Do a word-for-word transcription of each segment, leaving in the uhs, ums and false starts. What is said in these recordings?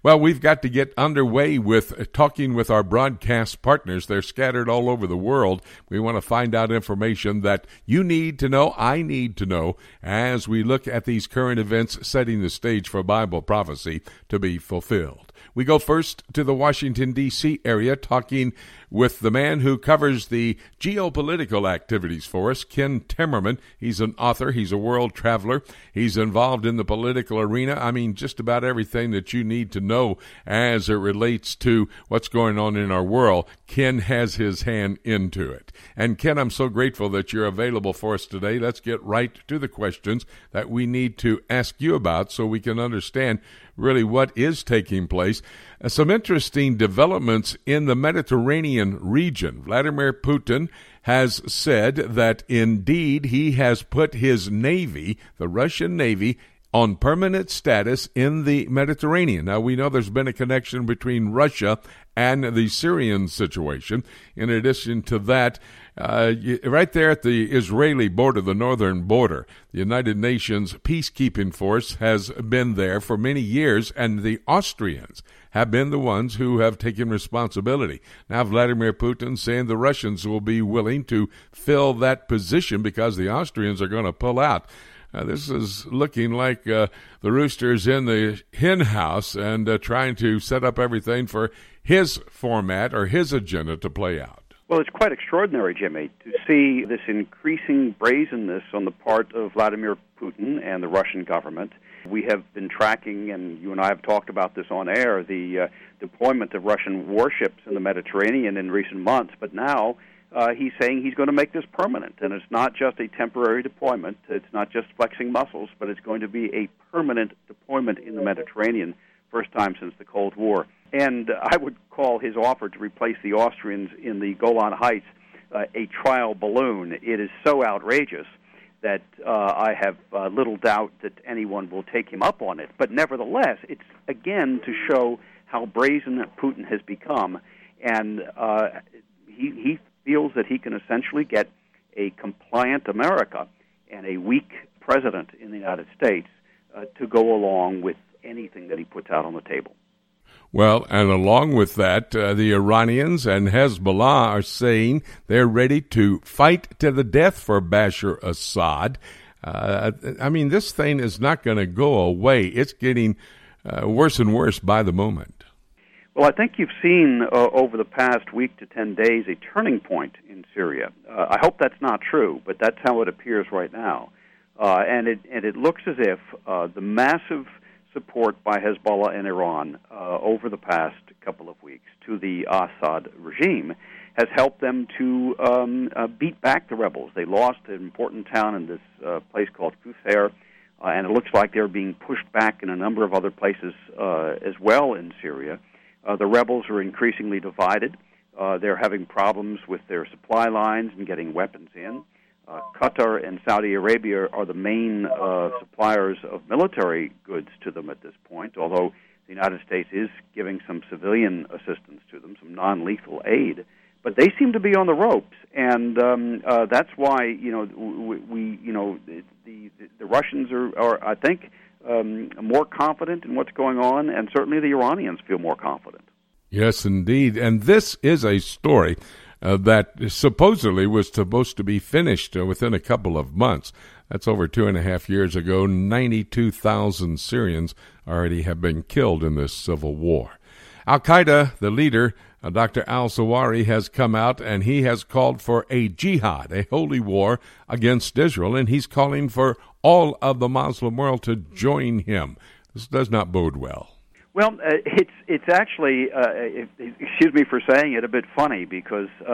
Well, we've got to get underway with talking with our broadcast partners. They're scattered all over the world. We want to find out information that you need to know, I need to know, as we look at these current events setting the stage for Bible prophecy to be fulfilled. We go first to the Washington, D C area, talking with the man who covers the geopolitical activities for us, Ken Timmerman. He's an author. He's a world traveler. He's involved in the political arena. I mean, just about everything that you need to know as it relates to what's going on in our world, Ken has his hand into it. And Ken, I'm so grateful that you're available for us today. Let's get right to the questions that we need to ask you about so we can understand really what is taking place. Uh, some interesting developments in the Mediterranean region. Vladimir Putin has said that indeed he has put his navy, the Russian Navy, on permanent status in the Mediterranean. Now, we know there's been a connection between Russia and the Syrian situation. In addition to that, uh, right there at the Israeli border, the northern border, the United Nations peacekeeping force has been there for many years, and the Austrians have been the ones who have taken responsibility. Now Vladimir Putin saying the Russians will be willing to fill that position because the Austrians are going to pull out. Uh, this is looking like uh, the rooster's in the hen house and uh, trying to set up everything for his format or his agenda to play out. Well, it's quite extraordinary, Jimmy, to see this increasing brazenness on the part of Vladimir Putin and the Russian government. We have been tracking, and you and I have talked about this on air, the uh, deployment of Russian warships in the Mediterranean in recent months, but now Uh, he's saying he's going to make this permanent, and it's not just a temporary deployment. It's not just flexing muscles, but it's going to be a permanent deployment in the Mediterranean, first time since the Cold War. And uh, I would call his offer to replace the Austrians in the Golan Heights uh, a trial balloon. It is so outrageous that uh, I have uh, little doubt that anyone will take him up on it. But nevertheless, it's, again, to show how brazen Putin has become, and uh, he, he feels that he can essentially get a compliant America and a weak president in the United States uh, to go along with anything that he puts out on the table. Well, and along with that, uh, the Iranians and Hezbollah are saying they're ready to fight to the death for Bashar Assad. Uh, I mean, this thing is not going to go away. It's getting uh, worse and worse by the moment. Well, I think you've seen uh, over the past week to ten days a turning point in Syria. Uh, I hope that's not true, but that's how it appears right now. Uh, and it and it looks as if uh, the massive support by Hezbollah and Iran uh, over the past couple of weeks to the Assad regime has helped them to um, uh, beat back the rebels. They lost an important town in this uh, place called Qusair, uh, and it looks like they're being pushed back in a number of other places uh, as well in Syria. Uh, the rebels are increasingly divided. Uh, they're having problems with their supply lines and getting weapons in. Uh, Qatar and Saudi Arabia are the main uh, suppliers of military goods to them at this point, although the United States is giving some civilian assistance to them, some non-lethal aid. But they seem to be on the ropes, and um, uh, that's why, you know, we, we you know, the, the, the Russians are, are I think, Um, more confident in what's going on, and certainly the Iranians feel more confident. Yes, indeed. And this is a story uh, that supposedly was supposed to be finished uh, within a couple of months. That's over two and a half years ago. ninety-two thousand Syrians already have been killed in this civil war. Al-Qaeda, the leader, uh, Doctor al-Zawahiri, has come out and he has called for a jihad, a holy war against Israel, and he's calling for all of the Muslim world to join him. This does not bode well. Well, uh, it's it's actually, uh, it, excuse me for saying it, a bit funny because uh,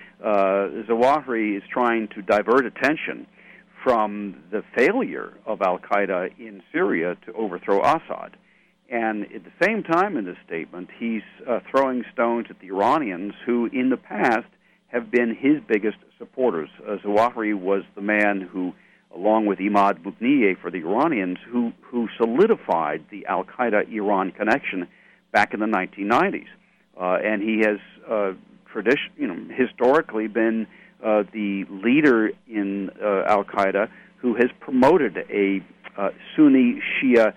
uh, Zawahiri is trying to divert attention from the failure of al-Qaeda in Syria to overthrow Assad. And at the same time in this statement, he's uh, throwing stones at the Iranians who, in the past, have been his biggest supporters. Uh, Zawahiri was the man who, along with Imad Mughniyeh for the Iranians, who, who solidified the al-Qaeda-Iran connection back in the nineteen nineties. Uh, and he has uh, tradition, you know, historically been uh, the leader in uh, al-Qaeda who has promoted a uh, Sunni-Shia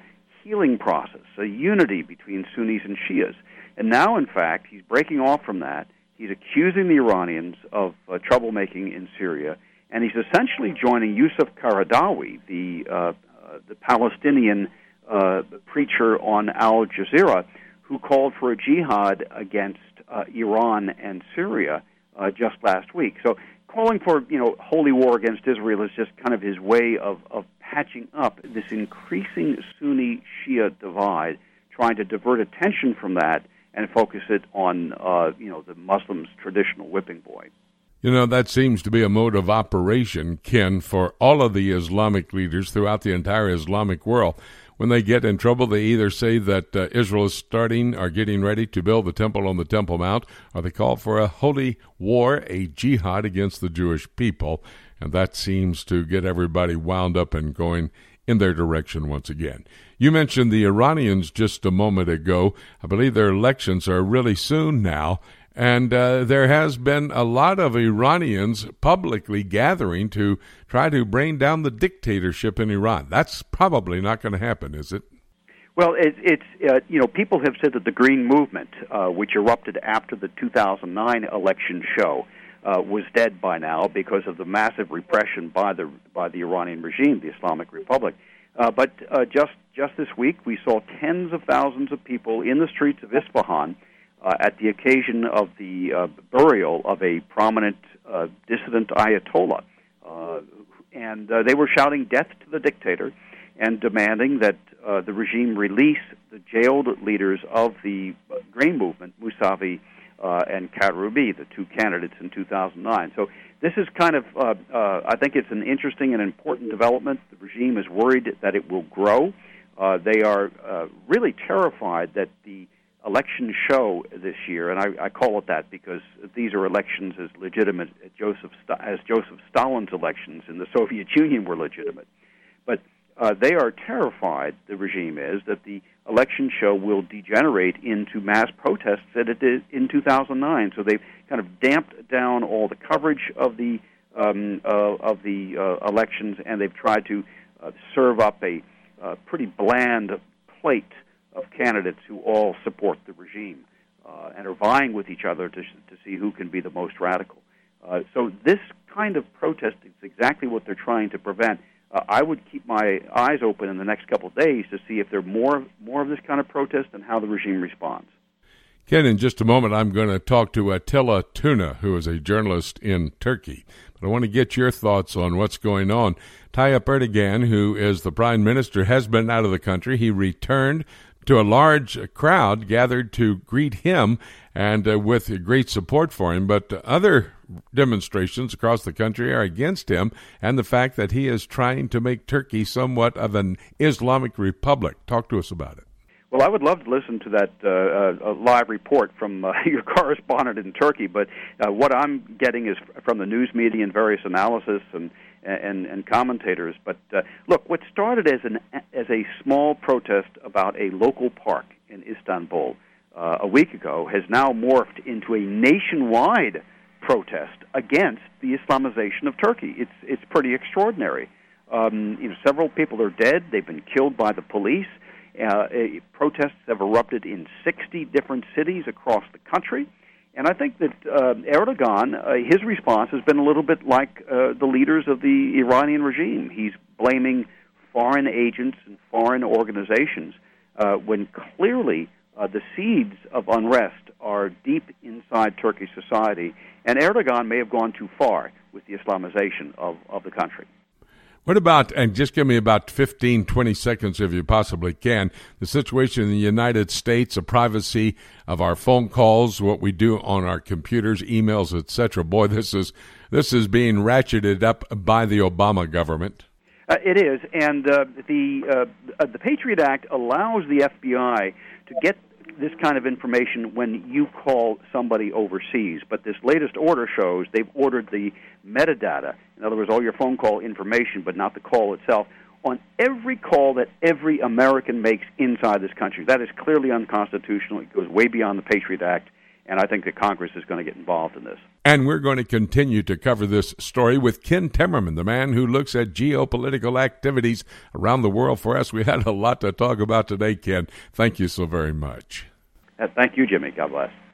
healing process, a unity between Sunnis and Shias. And now, in fact, he's breaking off from that. He's accusing the Iranians of uh, troublemaking in Syria, and he's essentially joining Yusuf Qaradawi, the uh, uh, the Palestinian uh, preacher on Al Jazeera, who called for a jihad against uh, Iran and Syria uh, just last week. So calling for, you know, holy war against Israel is just kind of his way of, of patching up this increasing Sunni-Shia divide, trying to divert attention from that and focus it on, uh, you know, the Muslims' traditional whipping boy. You know, that seems to be a mode of operation, Ken, for all of the Islamic leaders throughout the entire Islamic world. When they get in trouble, they either say that uh, Israel is starting or getting ready to build the temple on the Temple Mount, or they call for a holy war, a jihad against the Jewish people. And that seems to get everybody wound up and going in their direction once again. You mentioned the Iranians just a moment ago. I believe their elections are really soon now. And uh, there has been a lot of Iranians publicly gathering to try to bring down the dictatorship in Iran. That's probably not going to happen, is it? Well, it, it's, uh, you know, people have said that the Green Movement, uh, which erupted after the two thousand nine election show, uh, was dead by now because of the massive repression by the by the Iranian regime, the Islamic Republic. Uh, but uh, just, just this week, we saw tens of thousands of people in the streets of Isfahan Uh, at the occasion of the uh, burial of a prominent uh, dissident Ayatollah. Uh, and uh, they were shouting death to the dictator and demanding that uh, the regime release the jailed leaders of the Green Movement, Mousavi uh, and Karoubi, the two candidates in two thousand nine. So this is kind of, uh, uh, I think it's an interesting and important development. The regime is worried that it will grow. Uh, they are uh, really terrified that the election show this year, and I, I call it that because these are elections as legitimate as Joseph, as Joseph Stalin's elections in the Soviet Union were legitimate. But uh, they are terrified, the regime is, that the election show will degenerate into mass protests that it did in two thousand nine. So they've kind of damped down all the coverage of the um, uh, of the uh, elections, and they've tried to uh, serve up a uh, pretty bland plate of candidates who all support the regime uh, and are vying with each other to to see who can be the most radical. Uh, so this kind of protest is exactly what they're trying to prevent. Uh, I would keep my eyes open in the next couple of days to see if there are more more of this kind of protest and how the regime responds. Ken, in just a moment, I'm going to talk to Attila Tuna, who is a journalist in Turkey. But I want to get your thoughts on what's going on. Tayyip Erdogan, who is the prime minister, has been out of the country. He returned to a large crowd gathered to greet him and uh, with great support for him. But uh, other demonstrations across the country are against him and the fact that he is trying to make Turkey somewhat of an Islamic republic. Talk to us about it. Well, I would love to listen to that uh, uh, live report from uh, your correspondent in Turkey, but uh, what I'm getting is from the news media and various analysis and and, and commentators. But uh, look, what started as an as a small protest about a local park in Istanbul uh, a week ago has now morphed into a nationwide protest against the Islamization of Turkey. It's it's pretty extraordinary. Um, you know, several people are dead. They've been killed by the police. Uh, protests have erupted in sixty different cities across the country. And I think that uh, Erdogan, uh, his response has been a little bit like uh, the leaders of the Iranian regime. He's blaming foreign agents and foreign organizations uh, when clearly uh, the seeds of unrest are deep inside Turkish society. And Erdogan may have gone too far with the Islamization of, of the country. What about, and just give me about fifteen, twenty seconds if you possibly can, the situation in the United States, the privacy of our phone calls, what we do on our computers, emails, et cetera. Boy, this is this is being ratcheted up by the Obama government. Uh, it is, and uh, the uh, the Patriot Act allows the F B I to get this kind of information when you call somebody overseas. But this latest order shows they've ordered the metadata, in other words, all your phone call information, but not the call itself, on every call that every American makes inside this country. That is clearly unconstitutional. It goes way beyond the Patriot Act, and I think that Congress is going to get involved in this. And we're going to continue to cover this story with Ken Timmerman, the man who looks at geopolitical activities around the world for us. We had a lot to talk about today, Ken. Thank you so very much. Uh, thank you, Jimmy. God bless.